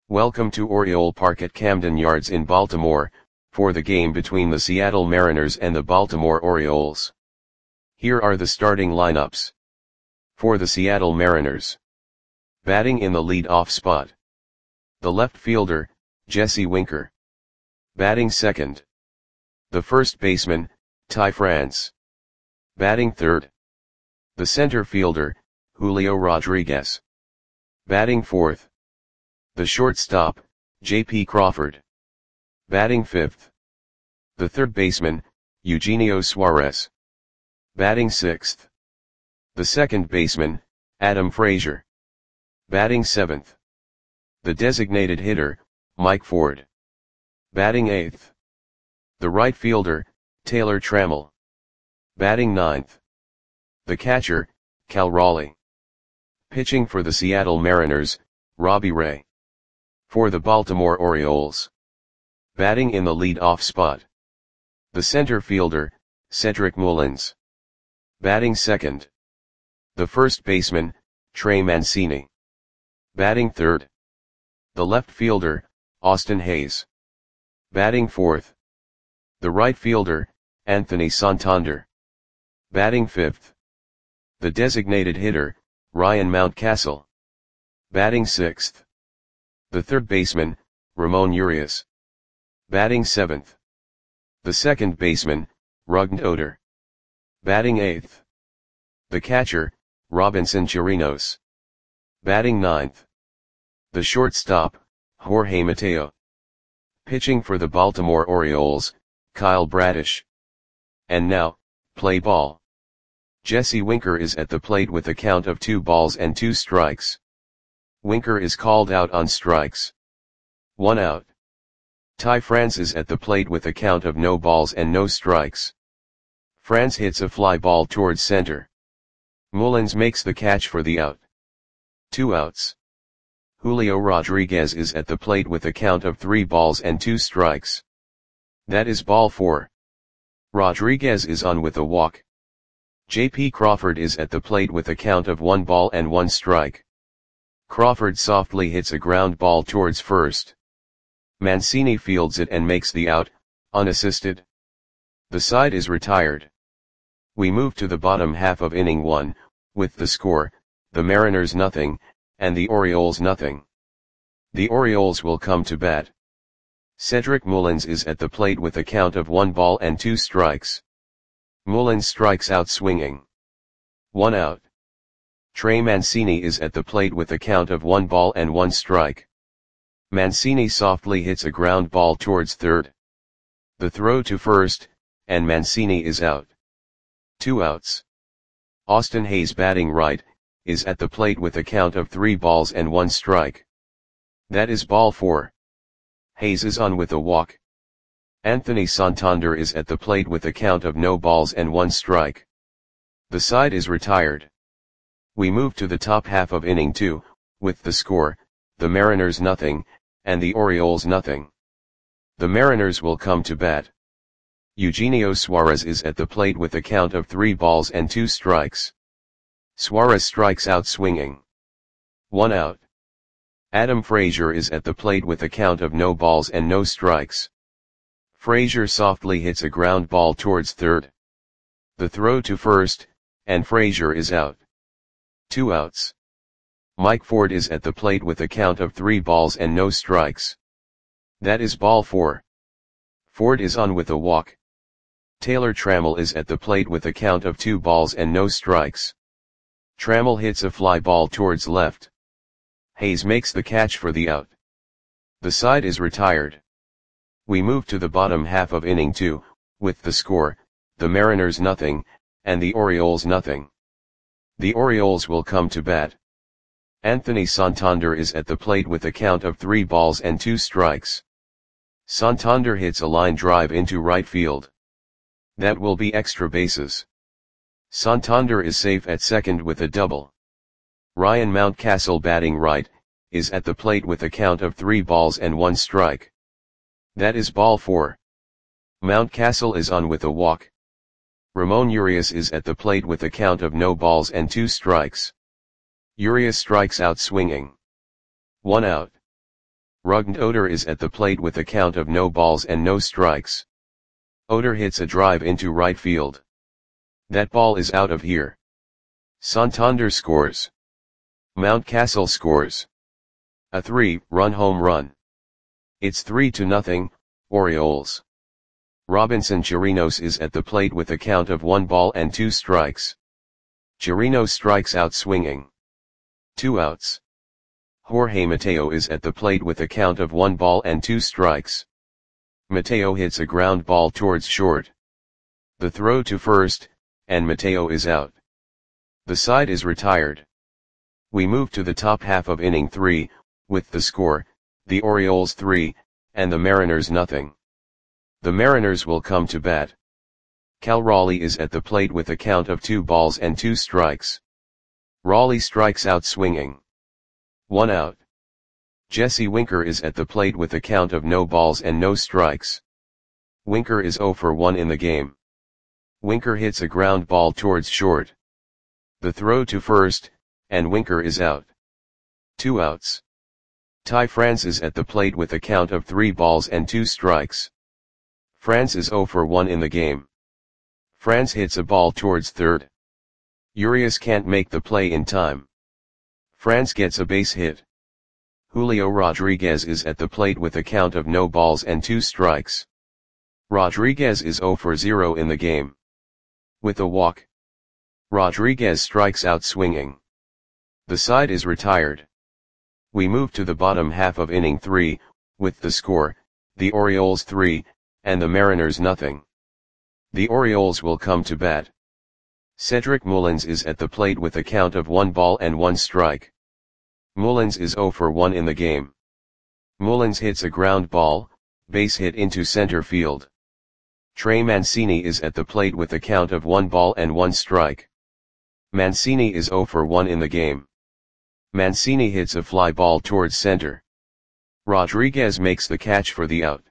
Welcome to Oriole Park at Camden Yards in Baltimore, for the game between the Seattle Mariners and the Baltimore Orioles. Here are the starting lineups. For the Seattle Mariners. Batting in the lead-off spot. The left fielder, Jesse Winker. Batting second. The first baseman, Ty France. Batting third. The center fielder, Julio Rodriguez. Batting fourth. The shortstop, J.P. Crawford. Batting fifth. The third baseman, Eugenio Suarez. Batting sixth. The second baseman, Adam Frazier. Batting seventh. The designated hitter, Mike Ford. Batting eighth. The right fielder, Taylor Trammell. Batting ninth. The catcher, Cal Raleigh. Pitching for the Seattle Mariners, Robbie Ray. For the Baltimore Orioles. Batting in the lead-off spot. The center fielder, Cedric Mullins. Batting second. The first baseman, Trey Mancini. Batting third. The left fielder, Austin Hays. Batting fourth. The right fielder, Anthony Santander. Batting fifth. The designated hitter, Ryan Mountcastle. Batting sixth. The third baseman, Ramon Urias. Batting seventh. The second baseman, Rougned Odor. Batting eighth. The catcher, Robinson Chirinos. Batting ninth. The shortstop, Jorge Mateo. Pitching for the Baltimore Orioles, Kyle Bradish. And now, play ball. Jesse Winker is at the plate with a count of 2 balls and 2 strikes. Winker is called out on strikes. 1 out. Ty France is at the plate with a count of no balls and no strikes. France hits a fly ball towards center. Mullins makes the catch for the out. 2 outs. Julio Rodriguez is at the plate with a count of 3 balls and 2 strikes. That is ball 4. Rodriguez is on with a walk. J.P. Crawford is at the plate with a count of 1 ball and 1 strike. Crawford softly hits a ground ball towards first. Mancini fields it and makes the out, unassisted. The side is retired. We move to the bottom half of inning 1, with the score, the Mariners nothing, and the Orioles nothing. The Orioles will come to bat. Cedric Mullins is at the plate with a count of 1 ball and 2 strikes. Mullins strikes out swinging. 1 out. Trey Mancini is at the plate with a count of 1 ball and 1 strike. Mancini softly hits a ground ball towards third. The throw to first, and Mancini is out. 2 outs. Austin Hays batting right, is at the plate with a count of 3 balls and 1 strike. That is ball 4. Hays is on with a walk. Anthony Santander is at the plate with a count of no balls and 1 strike. The side is retired. We move to the top half of inning 2, with the score, the Mariners nothing, and the Orioles nothing. The Mariners will come to bat. Eugenio Suarez is at the plate with a count of 3 balls and 2 strikes. Suarez strikes out swinging. 1 out. Adam Frazier is at the plate with a count of no balls and no strikes. Frazier softly hits a ground ball towards third. The throw to first, and Frazier is out. 2 outs. Mike Ford is at the plate with a count of 3 balls and no strikes. That is ball 4. Ford is on with a walk. Taylor Trammell is at the plate with a count of 2 balls and no strikes. Trammell hits a fly ball towards left. Hays makes the catch for the out. The side is retired. We move to the bottom half of inning 2, with the score, the Mariners nothing, and the Orioles nothing. The Orioles will come to bat. Anthony Santander is at the plate with a count of 3 balls and 2 strikes. Santander hits a line drive into right field. That will be extra bases. Santander is safe at second with a double. Ryan Mountcastle batting right, is at the plate with a count of 3 balls and 1 strike. That is ball 4. Mountcastle is on with a walk. Ramon Urias is at the plate with a count of no balls and 2 strikes. Urias strikes out swinging. 1 out. Rugnd Oder is at the plate with a count of no balls and no strikes. Oder hits a drive into right field. That ball is out of here. Santander scores. Mountcastle scores. A 3-run home run. It's 3-0, Orioles. Robinson Chirinos is at the plate with a count of 1 ball and 2 strikes. Chirinos strikes out swinging. 2 outs. Jorge Mateo is at the plate with a count of 1 ball and 2 strikes. Mateo hits a ground ball towards short. The throw to first, and Mateo is out. The side is retired. We move to the top half of inning 3, with the score, the Orioles 3, and the Mariners nothing. The Mariners will come to bat. Cal Raleigh is at the plate with a count of 2 balls and 2 strikes. Raleigh strikes out swinging. 1 out. Jesse Winker is at the plate with a count of no balls and no strikes. Winker is 0 for 1 in the game. Winker hits a ground ball towards short. The throw to first, and Winker is out. 2 outs. Ty France is at the plate with a count of 3 balls and 2 strikes. France is 0 for 1 in the game. France hits a ball towards third. Urias can't make the play in time. France gets a base hit. Julio Rodriguez is at the plate with a count of no balls and 2 strikes. Rodriguez is 0 for 0 in the game. With a walk, Rodriguez strikes out swinging. The side is retired. We move to the bottom half of inning 3, with the score, the Orioles 3, and the Mariners nothing. The Orioles will come to bat. Cedric Mullins is at the plate with a count of 1 ball and 1 strike. Mullins is 0 for 1 in the game. Mullins hits a ground ball, base hit into center field. Trey Mancini is at the plate with a count of 1 ball and 1 strike. Mancini is 0 for 1 in the game. Mancini hits a fly ball towards center. Rodriguez makes the catch for the out.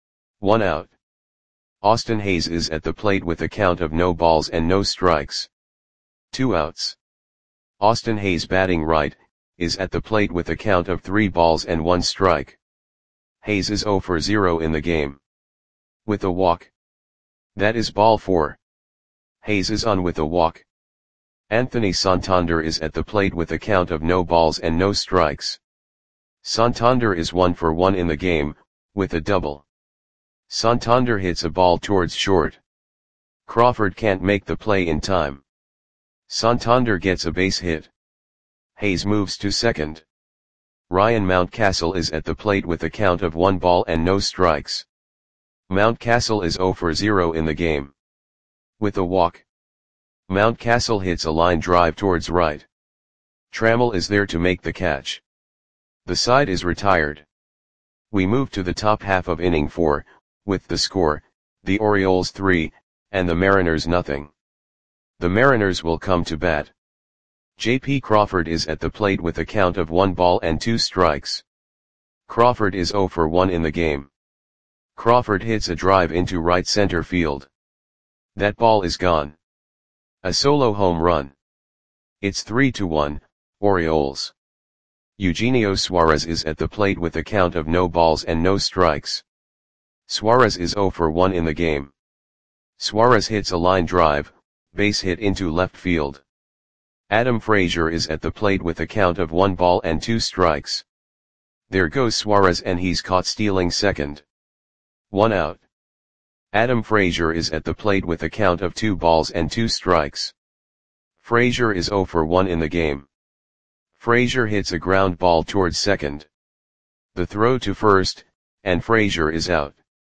1 out. Austin Hayes is at the plate with a count of no balls and no strikes. 2 outs. Austin Hayes batting right, is at the plate with a count of 3 balls and 1 strike. Hayes is 0 for 0 in the game. With a walk. That is ball 4. Hayes is on with a walk. Anthony Santander is at the plate with a count of no balls and no strikes. Santander is 1 for 1 in the game, with a double. Santander hits a ball towards short. Crawford can't make the play in time. Santander gets a base hit. Hayes moves to second. Ryan Mountcastle is at the plate with a count of 1 ball and no strikes. Mountcastle is 0 for 0 in the game. With a walk, Mountcastle hits a line drive towards right. Trammell is there to make the catch. The side is retired. We move to the top half of inning 4, with the score, the Orioles 3, and the Mariners nothing. The Mariners will come to bat. J.P. Crawford is at the plate with a count of 1 ball and 2 strikes. Crawford is 0 for 1 in the game. Crawford hits a drive into right center field. That ball is gone. A solo home run. It's 3-1, Orioles. Eugenio Suarez is at the plate with a count of no balls and no strikes. Suarez is 0 for 1 in the game. Suarez hits a line drive, base hit into left field. Adam Frazier is at the plate with a count of 1 ball and 2 strikes. There goes Suarez and he's caught stealing second. 1 out. Adam Frazier is at the plate with a count of 2 balls and 2 strikes. Frazier is 0 for 1 in the game. Frazier hits a ground ball towards second. The throw to first, and Frazier is out.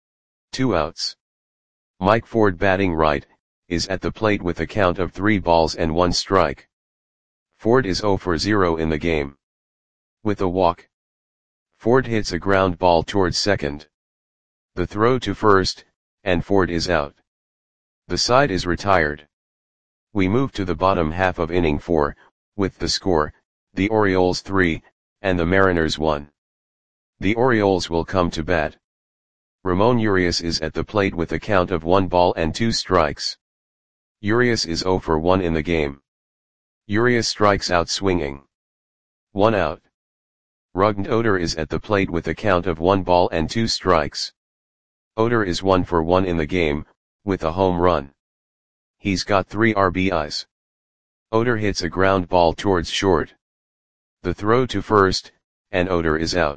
2 outs. Mike Ford batting right, is at the plate with a count of 3 balls and 1 strike. Ford is 0 for 0 in the game. With a walk, Ford hits a ground ball towards second. The throw to first, and Ford is out. The side is retired. We move to the bottom half of inning 4, with the score, the Orioles 3, and the Mariners 1. The Orioles will come to bat. Ramon Urias is at the plate with a count of 1 ball and 2 strikes. Urias is 0 for 1 in the game. Urias strikes out swinging. 1 out. Rugnd Oder is at the plate with a count of 1 ball and 2 strikes. Oder is 1 for 1 in the game, with a home run. He's got 3 RBIs. Oder hits a ground ball towards short. The throw to first, and Oder is out.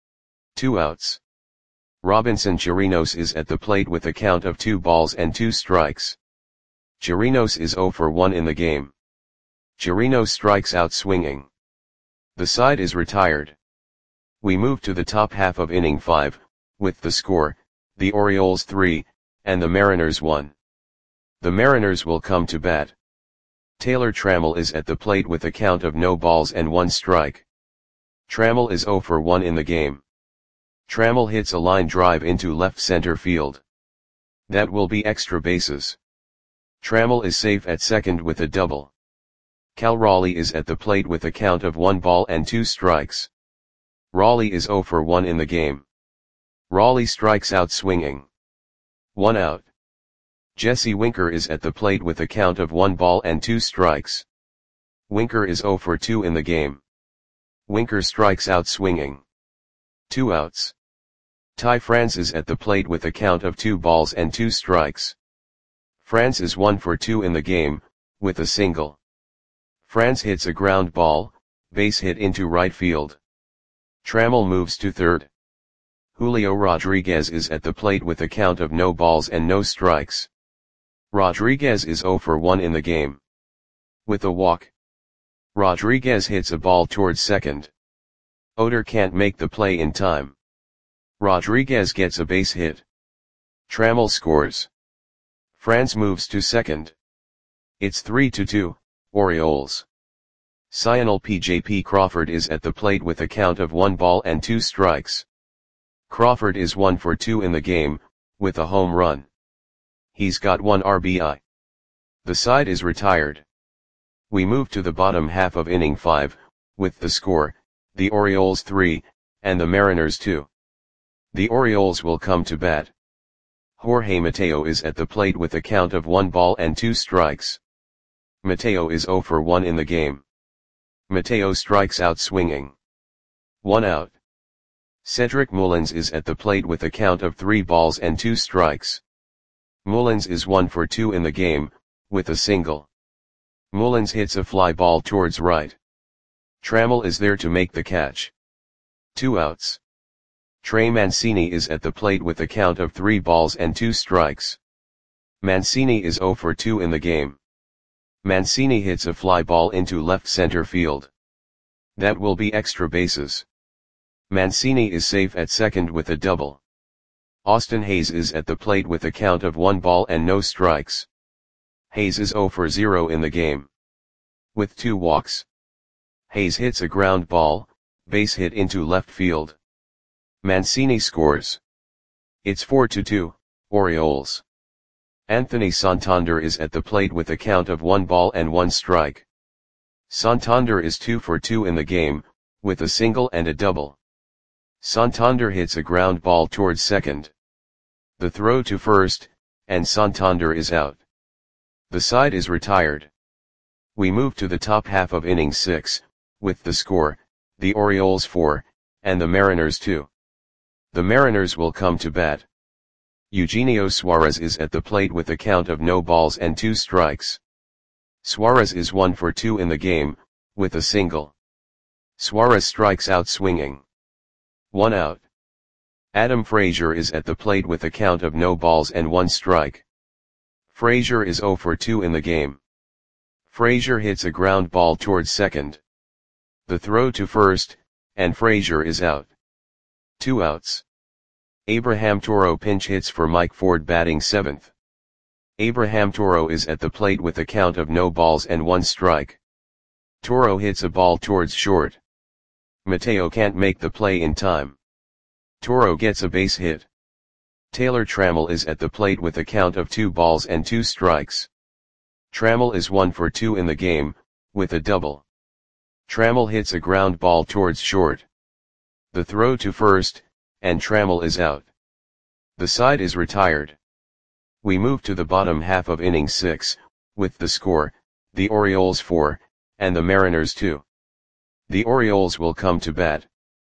2 outs. Robinson Chirinos is at the plate with a count of 2 balls and 2 strikes. Chirinos is 0 for 1 in the game. Chirinos strikes out swinging. The side is retired. We move to the top half of inning 5, with the score, the Orioles 3, and the Mariners 1. The Mariners will come to bat. Taylor Trammell is at the plate with a count of no balls and 1 strike. Trammell is 0 for 1 in the game. Trammell hits a line drive into left center field. That will be extra bases. Trammell is safe at second with a double. Cal Raleigh is at the plate with a count of 1 ball and 2 strikes. Raleigh is 0 for 1 in the game. Raleigh strikes out swinging. 1 out. Jesse Winker is at the plate with a count of 1 ball and 2 strikes. Winker is 0 for 2 in the game. Winker strikes out swinging. 2 outs. Ty France is at the plate with a count of 2 balls and 2 strikes. France is 1 for 2 in the game, with a single. France hits a ground ball, base hit into right field. Trammell moves to third. Julio Rodriguez is at the plate with a count of no balls and no strikes. Rodriguez is 0 for 1 in the game. With a walk. Rodriguez hits a ball towards second. Oder can't make the play in time. Rodriguez gets a base hit. Trammell scores. France moves to second. It's 3-2, Orioles. Cionel P.J.P. Crawford is at the plate with a count of 1 ball and 2 strikes. Crawford is 1 for 2 in the game, with a home run. He's got 1 RBI. The side is retired. We move to the bottom half of inning 5, with the score, the Orioles 3, and the Mariners 2. The Orioles will come to bat. Jorge Mateo is at the plate with a count of 1 ball and 2 strikes. Mateo is 0 for 1 in the game. Mateo strikes out swinging. 1 out. Cedric Mullins is at the plate with a count of 3 balls and 2 strikes. Mullins is 1 for 2 in the game, with a single. Mullins hits a fly ball towards right. Trammell is there to make the catch. 2 outs. Trey Mancini is at the plate with a count of 3 balls and 2 strikes. Mancini is 0 for 2 in the game. Mancini hits a fly ball into left center field. That will be extra bases. Mancini is safe at second with a double. Austin Hayes is at the plate with a count of 1 ball and no strikes. Hayes is 0 for 0 in the game. With 2 walks. Hayes hits a ground ball, base hit into left field. Mancini scores. It's 4-2, Orioles. Anthony Santander is at the plate with a count of 1 ball and 1 strike. Santander is 2 for 2 in the game, with a single and a double. Santander hits a ground ball towards second. The throw to first, and Santander is out. The side is retired. We move to the top half of inning 6, with the score, the Orioles 4, and the Mariners 2. The Mariners will come to bat. Eugenio Suarez is at the plate with a count of no balls and 2 strikes. Suarez is 1 for 2 in the game, with a single. Suarez strikes out swinging. 1 out. Adam Frazier is at the plate with a count of no balls and 1 strike. Frazier is 0 for 2 in the game. Frazier hits a ground ball towards second. The throw to first, and Frazier is out. 2 outs. Abraham Toro pinch hits for Mike Ford batting 7th. Abraham Toro is at the plate with a count of no balls and 1 strike. Toro hits a ball towards short. Mateo can't make the play in time. Toro gets a base hit. Taylor Trammell is at the plate with a count of 2 balls and 2 strikes. Trammell is 1 for 2 in the game, with a double. Trammell hits a ground ball towards short. The throw to first, and Trammell is out. The side is retired. We move to the bottom half of inning 6, with the score, the Orioles 4, and the Mariners 2. The Orioles will come to bat.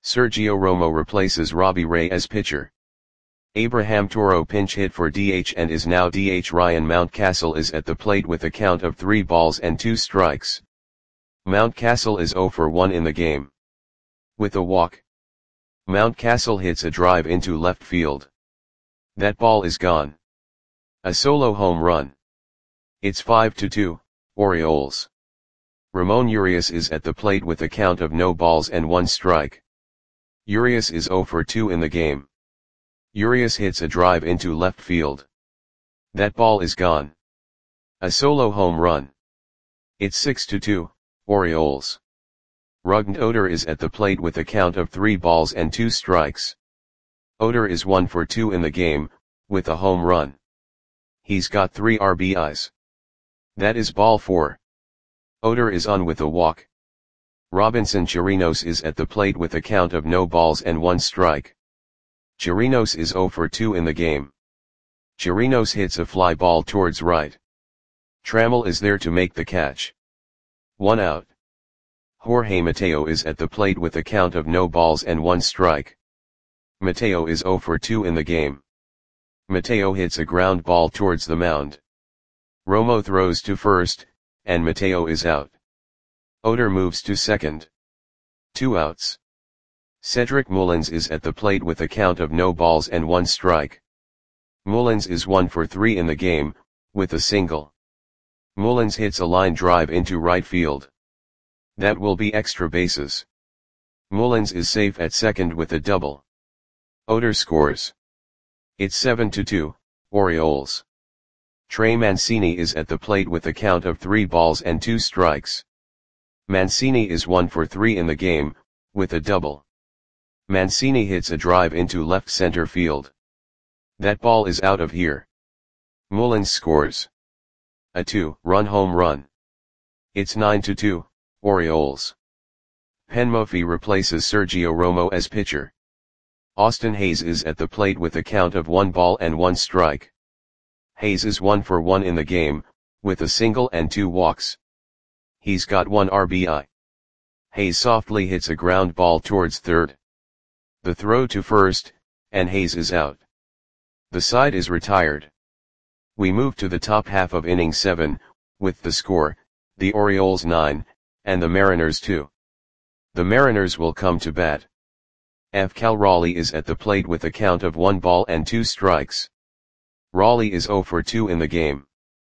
Sergio Romo replaces Robbie Ray as pitcher. Abraham Toro pinch hit for DH and is now DH. Ryan Mountcastle is at the plate with a count of 3 balls and 2 strikes. Mountcastle is 0 for 1 in the game. With a walk, Mountcastle hits a drive into left field. That ball is gone. A solo home run. It's 5-2, Orioles. Ramon Urias is at the plate with a count of no balls and 1 strike. Urias is 0 for 2 in the game. Urias hits a drive into left field. That ball is gone. A solo home run. It's 6-2, Orioles. Rougned Odor is at the plate with a count of 3 balls and 2 strikes. Odor is 1 for 2 in the game, with a home run. He's got 3 RBIs. That is ball 4. Odor is on with a walk. Robinson Chirinos is at the plate with a count of no balls and 1 strike. Chirinos is 0 for 2 in the game. Chirinos hits a fly ball towards right. Trammell is there to make the catch. 1 out. Jorge Mateo is at the plate with a count of no balls and 1 strike. Mateo is 0 for 2 in the game. Mateo hits a ground ball towards the mound. Romo throws to first, and Mateo is out. Odor moves to second. 2 outs. Cedric Mullins is at the plate with a count of no balls and 1 strike. Mullins is 1 for 3 in the game, with a single. Mullins hits a line drive into right field. That will be extra bases. Mullins is safe at second with a double. Odor scores. It's 7-2, Orioles. Trey Mancini is at the plate with a count of 3 balls and 2 strikes. Mancini is 1 for 3 in the game, with a double. Mancini hits a drive into left center field. That ball is out of here. Mullins scores. A 2-run home run. It's 9-2, Orioles. Penn Murphy replaces Sergio Romo as pitcher. Austin Hayes is at the plate with a count of 1 ball and 1 strike. Hayes is 1 for 1 in the game, with a single and 2 walks. He's got 1 RBI. Hayes softly hits a ground ball towards third. The throw to first, and Hayes is out. The side is retired. We move to the top half of inning 7, with the score, the Orioles 9, and the Mariners 2. The Mariners will come to bat. Cal Raleigh is at the plate with a count of 1 ball and 2 strikes. Raleigh is 0 for 2 in the game.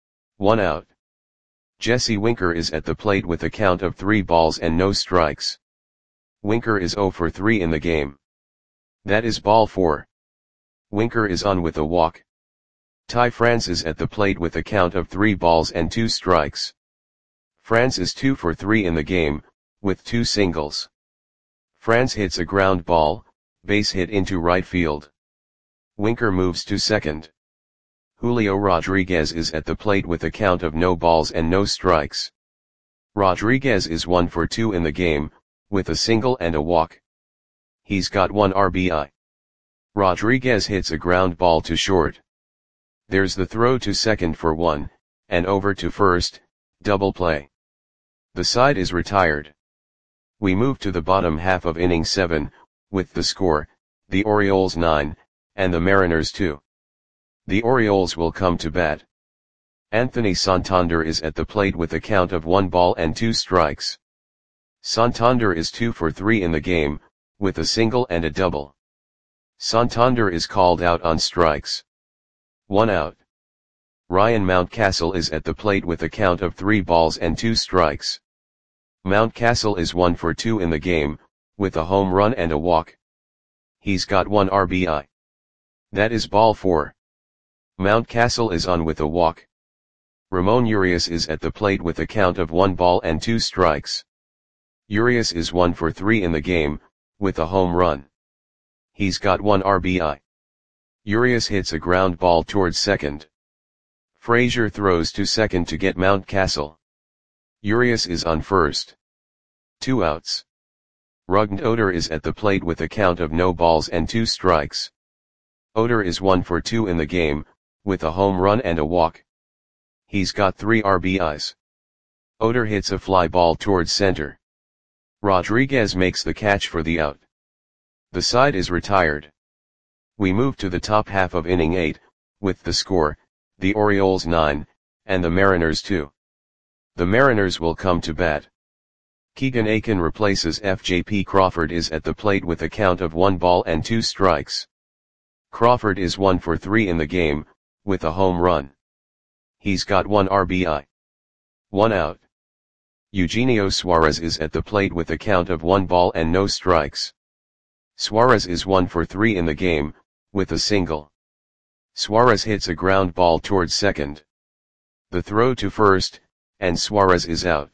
1 out. Jesse Winker is at the plate with a count of 3 balls and no strikes. Winker is 0 for 3 in the game. That is ball 4. Winker is on with a walk. Ty France is at the plate with a count of 3 balls and 2 strikes. France is 2 for 3 in the game, with 2 singles. France hits a ground ball, base hit into right field. Winker moves to second. Julio Rodriguez is at the plate with a count of no balls and no strikes. Rodriguez is 1 for 2 in the game, with a single and a walk. He's got 1 RBI. Rodriguez hits a ground ball to short. There's the throw to second for 1, and over to first, double play. The side is retired. We move to the bottom half of inning 7, with the score, the Orioles 9, and the Mariners 2. The Orioles will come to bat. Anthony Santander is at the plate with a count of 1 ball and 2 strikes. Santander is 2 for 3 in the game, with a single and a double. Santander is called out on strikes. 1 out. Ryan Mountcastle is at the plate with a count of 3 balls and 2 strikes. Mountcastle is 1 for 2 in the game, with a home run and a walk. He's got 1 RBI. That is ball 4. Mountcastle is on with a walk. Ramon Urias is at the plate with a count of 1 ball and 2 strikes. Urias is 1 for 3 in the game, with a home run. He's got 1 RBI. Urias hits a ground ball towards second. Frazier throws to second to get Mountcastle. Urias is on first. 2 outs. Rougned Odor is at the plate with a count of no balls and 2 strikes. Odor is 1 for 2 in the game, with a home run and a walk. He's got 3 RBIs. Odor hits a fly ball towards center. Rodriguez makes the catch for the out. The side is retired. We move to the top half of inning 8, with the score, the Orioles 9, and the Mariners 2. The Mariners will come to bat. Keegan Akin replaces FJP. Crawford is at the plate with a count of 1 ball and 2 strikes. Crawford is 1 for 3 in the game, with a home run. He's got 1 RBI. 1 out. Eugenio Suarez is at the plate with a count of 1 ball and no strikes. Suarez is 1 for 3 in the game, with a single. Suarez hits a ground ball towards second. The throw to first, and Suarez is out.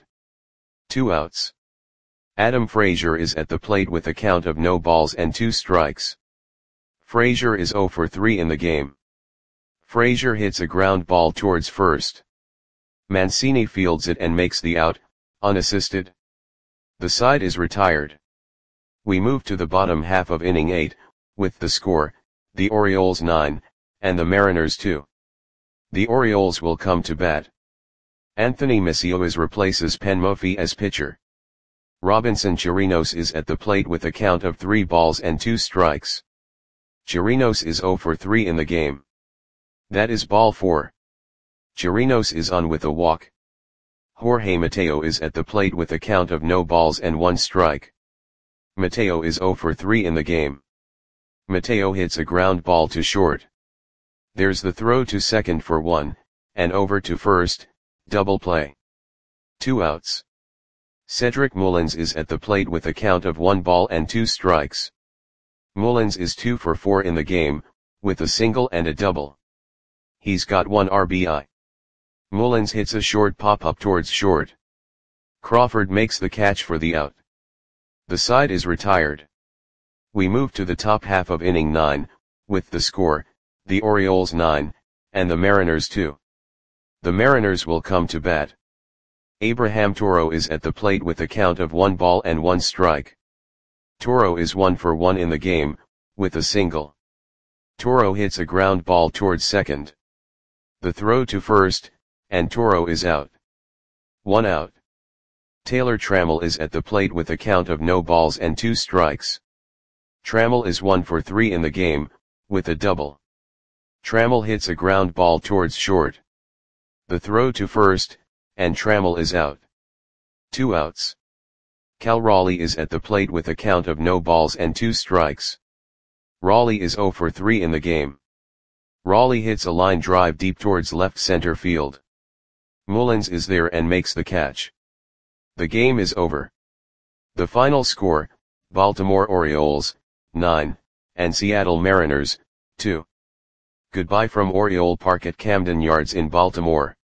2 outs. Adam Frazier is at the plate with a count of no balls and 2 strikes. Frazier is 0 for 3 in the game. Frazier hits a ground ball towards first. Mancini fields it and makes the out, unassisted. The side is retired. We move to the bottom half of inning 8, with the score, the Orioles 9, and the Mariners 2. The Orioles will come to bat. Anthony Macias replaces Penn Murphy as pitcher. Robinson Chirinos is at the plate with a count of 3 balls and 2 strikes. Chirinos is 0 for 3 in the game. That is ball 4. Chirinos is on with a walk. Jorge Mateo is at the plate with a count of no balls and 1 strike. Mateo is 0 for 3 in the game. Mateo hits a ground ball to short. There's the throw to second for 1, and over to first, double play. 2 outs. Cedric Mullins is at the plate with a count of 1 ball and 2 strikes. Mullins is 2 for 4 in the game, with a single and a double. He's got 1 RBI. Mullins hits a short pop-up towards short. Crawford makes the catch for the out. The side is retired. We move to the top half of inning 9, with the score, the Orioles 9, and the Mariners 2. The Mariners will come to bat. Abraham Toro is at the plate with a count of 1 ball and 1 strike. Toro is 1 for 1 in the game, with a single. Toro hits a ground ball towards second. The throw to first, and Toro is out. 1 out. Taylor Trammell is at the plate with a count of no balls and 2 strikes. Trammell is 1 for 3 in the game, with a double. Trammell hits a ground ball towards short. The throw to first, and Trammell is out. 2 outs. Cal Raleigh is at the plate with a count of no balls and 2 strikes. Raleigh is 0 for 3 in the game. Raleigh hits a line drive deep towards left center field. Mullins is there and makes the catch. The game is over. The final score, Baltimore Orioles, 9, and Seattle Mariners, 2. Goodbye from Oriole Park at Camden Yards in Baltimore.